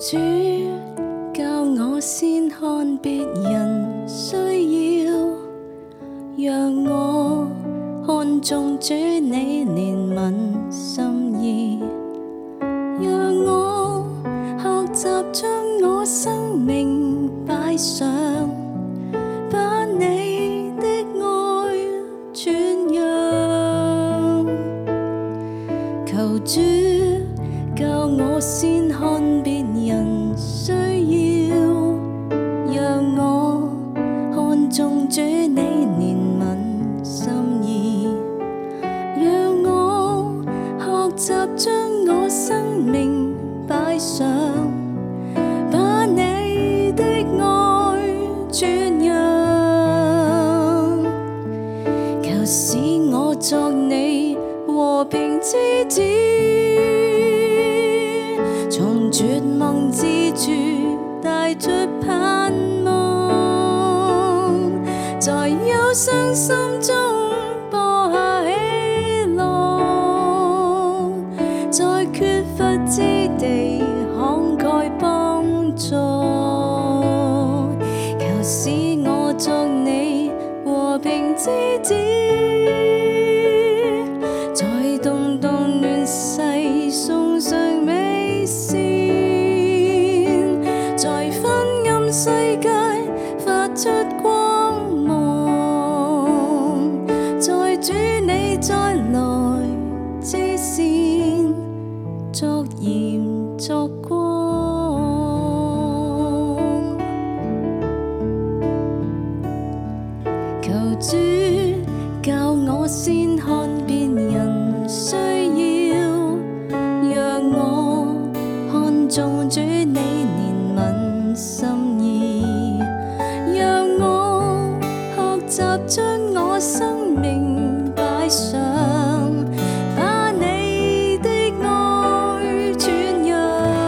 主教我先看別人需要，讓我看重主你憐憫心意，讓我學習將我生命擺上，把你的愛傳揚。求主教我先看別人需要，讓我看重主你憐憫心意，讓我學習將我生命擺上，把你的愛傳揚。求使我作你和平之子，從絕望之處帶出盼望，在憂傷心中播下喜樂，在缺乏之地慷慨幫助。求使我作你和平之子，在動盪亂世送上美善，在昏暗世界發出光芒，在主你再來之前作鹽作光。求主教我先看別人需要，讓我看重主你憐憫心意，讓我學習將我生命擺上，把你的愛傳揚。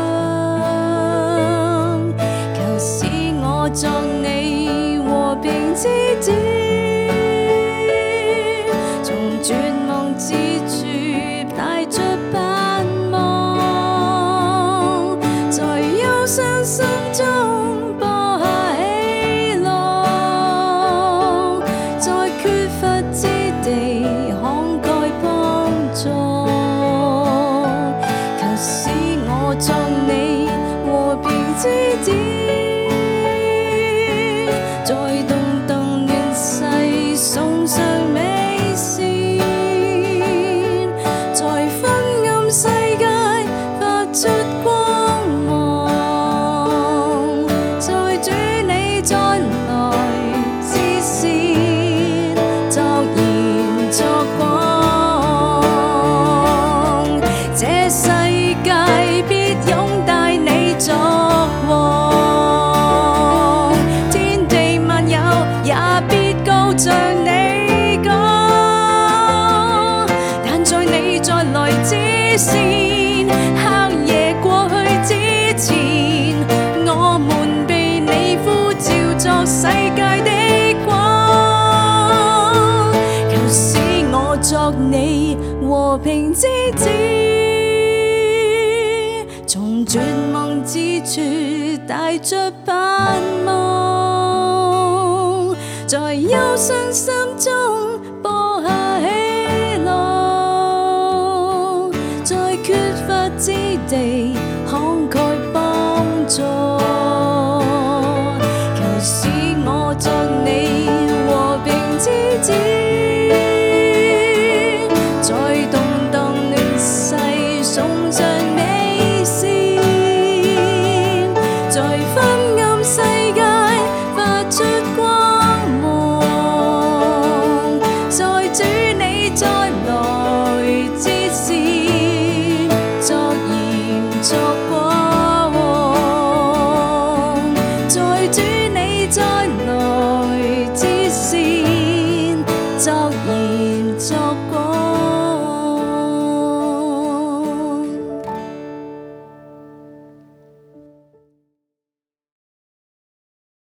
求使我作你和平之子，從絕望之處帶出盼望，在憂傷心中播下喜樂，在缺乏之地慷慨幫助。求使我作你和平之子，在動盪亂世送上美善，在昏暗世界發出光芒，在主你再來之前作鹽作光。這世界必擁戴你作王，天地萬有也必高唱你歌。但在你再來之前，黑夜過去之前，我們被你呼召作世界的光。求使我作你和平之子，從絕望之處帶出盼望，在憂傷心中